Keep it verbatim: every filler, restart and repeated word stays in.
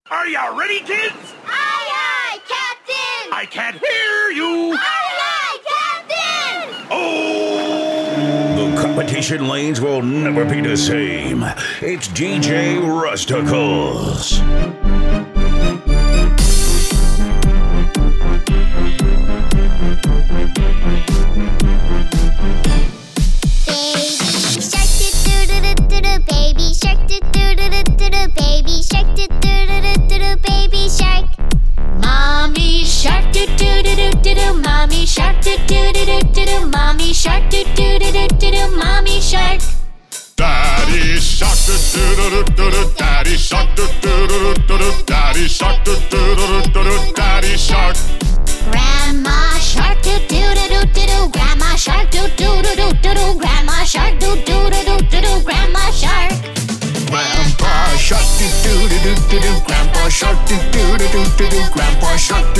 Are you ready, kids? Aye, aye, Captain! I can't hear you! Aye, aye, Captain! Oh! The competition lanes will never be the same. It's D J Rusticles. Baby shark, do do do do do do. Baby shark, do do do do do do. Baby shark. Mommy shark, do do do do do do. Mommy shark, do do do do do do. Mommy shark, do do do do do do. Mommy shark. Daddy shark, do do do do do. Daddy shark, do do do do do. Daddy shark, do do do do do. Daddy shark. Grandma shark, do do do do do do. Grandma shark, do do do do do do. Grandma shark, do do do do do do. Grandma shark. Grandpa shark, do do do do do do. Grandpa shark, do do do do do do. Grandpa shark, do